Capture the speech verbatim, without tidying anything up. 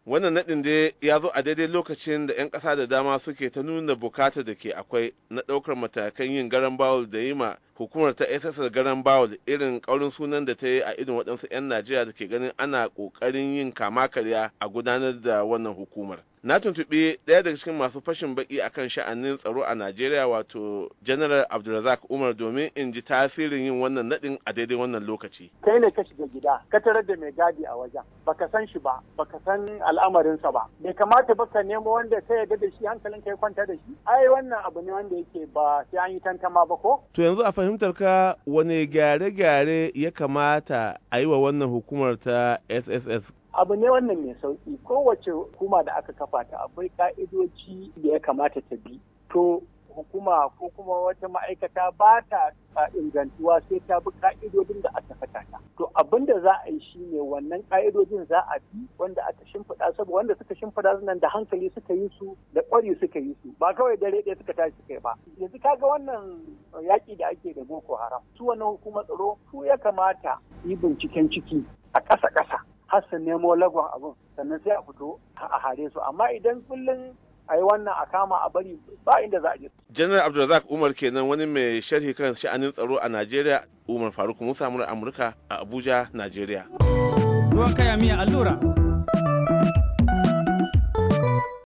Wannan naɗin dai ya zo a daidai lokacin da 'yan ƙasa da dama suke ta nuna bukatar da ke akwai na ɗaukar matakan yin garan bawul da yi ma hukumar ta S S S garan bawul irin ƙaurin sunan da ta yi a idon waɗansu 'yan Najeriya da ke ganin ana ƙoƙarin yin kama karya a gudanar da wannan hukumar. Na tuntuɓi ɗaya daga cikin masu fashin baki akan sha'anin tsaro a Najeriya wato General Abdulrazak Umar domin in ji tasirin yin wannan naɗin a daidai wannan lokaci. Kai ne ka shiga gida, ka tarar da mai gadi a wajen, baka san shi ba, baka san al'amarinsa ba. Bai kamata ba ka nemo wanda ka yarda da shi hankalin ka ya kwanta da shi. Ai wannan abu ne wanda yake ba sai an yi tantama ba ko? To yanzu a fahimtar ka wane gyare-gyare ya kamata a yi wa wannan hukumar ta S S S? Abu ne wannan mai sauki, kowace hukuma da aka kafa ta akwai ka'idoci da ya kamata ta bi. To hukuma ko kuma wata ma'aikata ba ta ingantuwa sai ta bi ka'idodin da aka saka ta. To abin da za a yi shi ne wannan ka'idodin za a bi wanda aka shimfiɗa saboda wanda suka shimfiɗa nan da hankali suka yi su da ƙwari suka yi su ba kawai dare ɗaya suka tashi suka yi ba. Yanzu kaga wannan yaƙi da ake da Boko Haram su wannan hukumar tsaro su ya kamata yi binciken ciki a ƙasa-ƙasa. har su nemo lagon abin sannan sai a fito a hare su amma idan kullum a yi wannan a kama a bari ba inda za a je. General Abdulrazak Umar kenan wani mai sharhi kan sha'anin tsaro a Najeriya. Umar Faruk Musa Amurka a Abuja, Najeriya. Ruwan kaya miya allura.